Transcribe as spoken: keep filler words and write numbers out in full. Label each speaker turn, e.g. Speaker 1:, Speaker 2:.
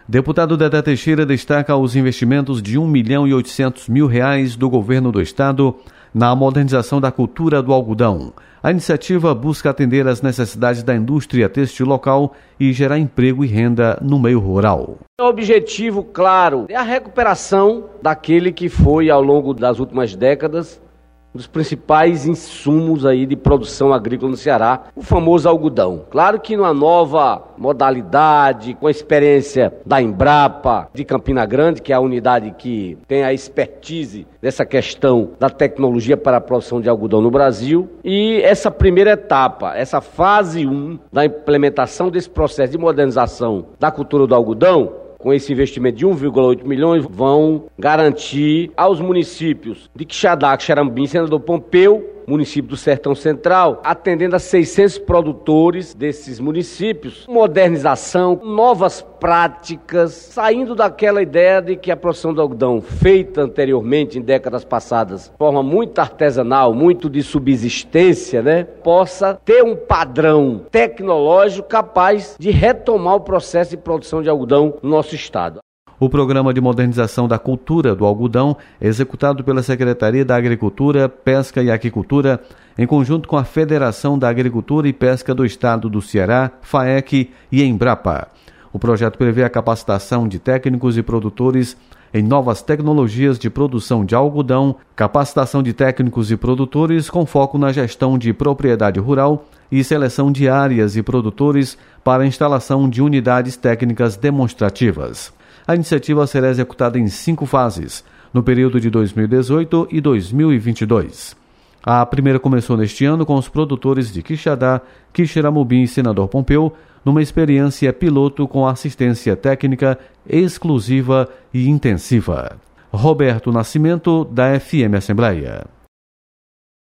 Speaker 1: Deputado Dedé Teixeira destaca os investimentos de um milhão e oitocentos mil reais do governo do estado na modernização da cultura do algodão. A iniciativa busca atender às necessidades da indústria têxtil local e gerar emprego e renda no meio rural.
Speaker 2: O objetivo, claro, é a recuperação daquele que foi, ao longo das últimas décadas, um dos principais insumos aí de produção agrícola no Ceará, o famoso algodão. Claro que numa nova modalidade, com a experiência da Embrapa de Campina Grande, que é a unidade que tem a expertise dessa questão da tecnologia para a produção de algodão no Brasil. E essa primeira etapa, essa fase um da implementação desse processo de modernização da cultura do algodão, com esse investimento de um vírgula oito milhões, vão garantir aos municípios de Quixadá, Xerambim, Senador Pompeu, município do Sertão Central, atendendo a seiscentos produtores desses municípios, modernização, novas práticas, saindo daquela ideia de que a produção do algodão, feita anteriormente, em décadas passadas, de forma muito artesanal, muito de subsistência, né, possa ter um padrão tecnológico capaz de retomar o processo de produção de algodão no nosso estado.
Speaker 1: O Programa de Modernização da Cultura do Algodão, executado pela Secretaria da Agricultura, Pesca e Aquicultura, em conjunto com a Federação da Agricultura e Pesca do Estado do Ceará, FAEC e Embrapa. O projeto prevê a capacitação de técnicos e produtores em novas tecnologias de produção de algodão, capacitação de técnicos e produtores com foco na gestão de propriedade rural e seleção de áreas e produtores para a instalação de unidades técnicas demonstrativas. A iniciativa será executada em cinco fases, no período de dois mil e dezoito e dois mil e vinte e dois. A primeira começou neste ano com os produtores de Quixadá, Quixeramobim e Senador Pompeu, numa experiência piloto com assistência técnica exclusiva e intensiva. Roberto Nascimento, da F M Assembleia.